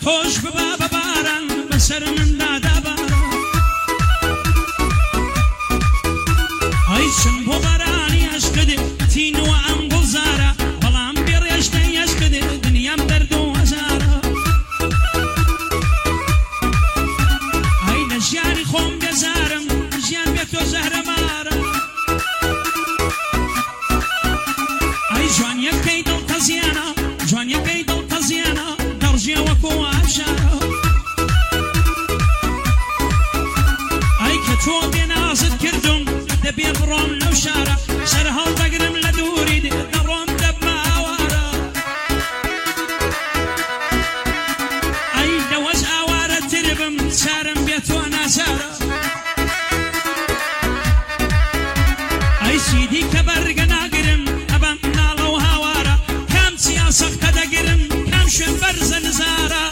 تۆش ببا بە باران بەسەر مندادا باران ئەی چن بۆ بارانی ئەشکدێ تینوە ئەم گوڵزارە بەڵام بێڕێژدەی ئەشکدێ دنیام دەرد و هەزارە ئەی لە ژیانی خۆم بێزارم ژیان بێت تۆ زەهرەمارە ئەی جوانیەکەی دڵتەزیانە جوانیەکەی دڵتەزیانە دەڕژێ وەکو ئاشارە ئەی کە تۆ بێنازت کردم دەبێ بڕۆم لەو شارە سەر هەڵدەگرم لە دووری دەڕۆم دەبمە ئاوارە ئەی لەوەش ئاوارە تربم چارم بێت تۆ ناچارە ئەی چیدی کە بەرگە ناگرم ئەبەم ناڵە و هاوارە کام چیا سەختە دەگرم کام شوێن بەرزە نزارە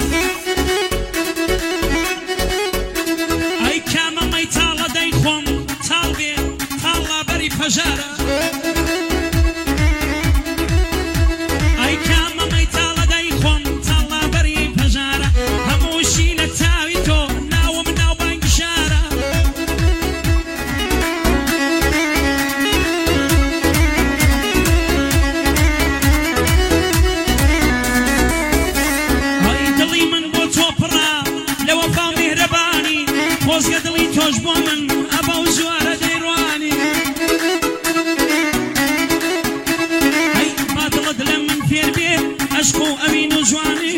ئەی کامەمەی تاڵە دەی خۆم تاڵ بێ تاڵا بەری پەژارە ئەی کامەمەی تاڵە دەی خۆم تاڵا بەری پەژارە هەمووشی لە تاوی تۆ ناوم ناو بانگی شارە ئەی دڵی من بۆ تۆ پڕا لە وەفا و میهرەبانی خۆزگە دڵی تۆش بۆ من ئەبە و جوارە دەیڕوانی ئەی با دڵت لە من فێر بێ عەشق و ئەوین و جوانی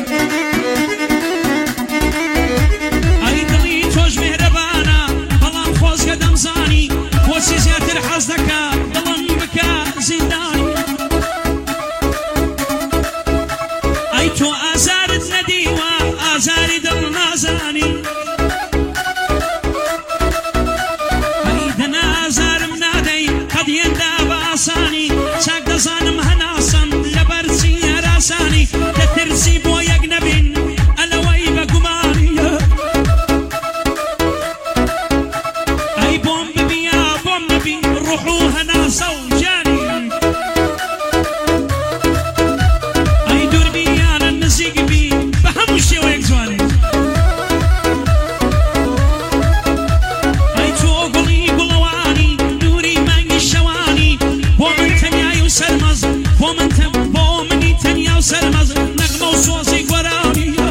ئەی دڵی تۆش میهرەبانە بەڵام خۆزگە دەمزانی بۆچی زیاتر حەز دەکا دڵم بکە زیندانی ئەی تۆ ئازارت نەدیوە ئازاری دڵ نازانی ئەی دەنا ئازارم نادەی قەت هێندا بە ئاسانی چاک دەزانم هەناسم لەبەر چی هەراسانی دەترسی بۆ یەک نەبین ئەلەوەی بە گومانیە ئەی بۆم ببیە بۆم نەبی ڕوح و هەناسە و جانی ئەی دوور بیانە نزیک بی بە هەموو شێوەیەک جوانی ئەی تۆ گوڵی گوڵەوانی نووری مانگی شەوانی بۆ من تەنیای و سەرمەز بۆ منی تەنیا و سەرمەز نەغمە و سۆزی گۆرانیە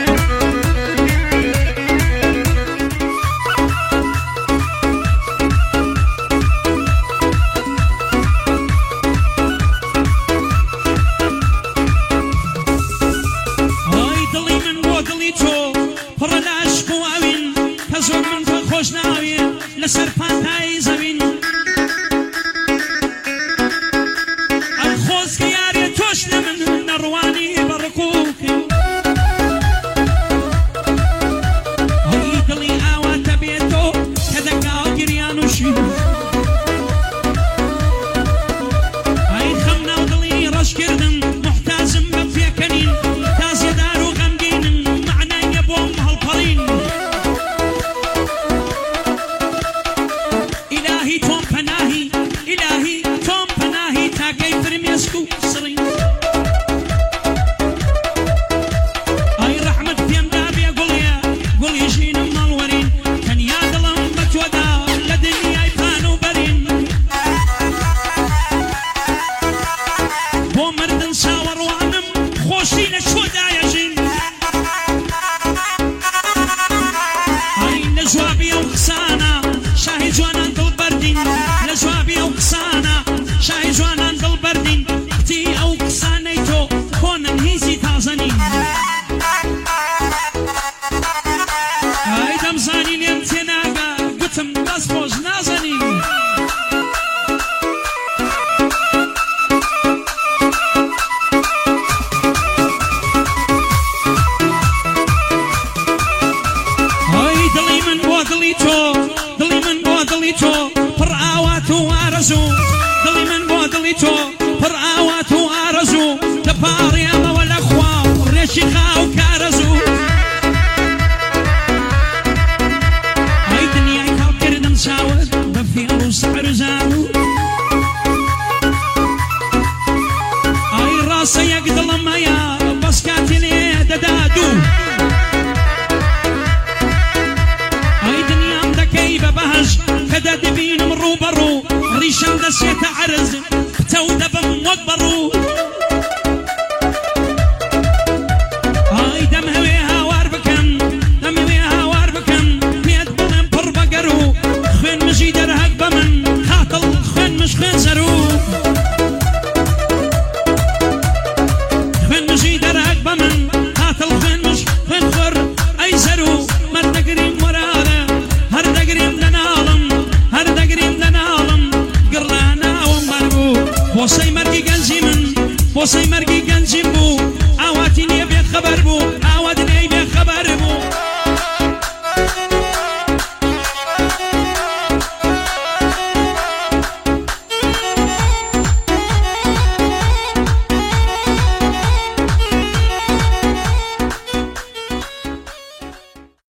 ئەی دڵی من بۆ دڵی تۆ پڕە لە عەشق و ئەوین کە زۆر من تۆ خۆش ناوێ لەسەر پانتای زەوین ئەم خۆزگە یارێ تۆش لە من نەڕوانی بەڕکووکی ئەی دڵی ئاواتە بێتۆ کە دەکاو گریان و شین ئەی خەم ناو دڵی ڕەشکردم محتاجم بە پێکەنین تازیەدار و غەمگینم معنایە بۆم هەڵپەڕین ئیلاهی تۆم پەناهی ئیلاهی تۆم پەناهی تاکەی فرمێسک و سڕین ئەی ڕەحمەت پێمدا بێ گوڵیە گوڵی ژینم مەڵوەرین تەنیا دڵم بە تۆدا لە دنیای پان و بەرین بۆ مردن چاوەڕوانم خۆشی لە چۆدایەژین ئەی لە جوابی ئەو قسانە شاهی جوانان دڵبەردین لە جوابی ئەو قسانە شاهی جوانان دڵبەردین قتی ئەو قسانەی تۆ کۆنم هیچی تازەنین ئەی دەمزانی لێم تێناگا گوتم دەست خۆش نازەنی ئەی دڵی من بۆ دڵی تۆ دڵی من بۆ دڵی تۆ پڕ ئاوات و ئارەزوو دڵی من بۆ دڵی تۆ پڕ ئاوات و ئارەزوو دەپاڕیامەوە لە خوا ڕێکی خاو کارەزوو ئەی دنیای کاڵکردم چاوت بە فێڵ و سەعر و زانوو ئەی ڕاستە یەک دڵم هەیە بەس کاتی لێ دەدا دوو أكبر هاي دم هويها واربكن دم هويها واربكن بيد بلن بربقرو خين مجي درهق بمن خاطل خين مش خين زرو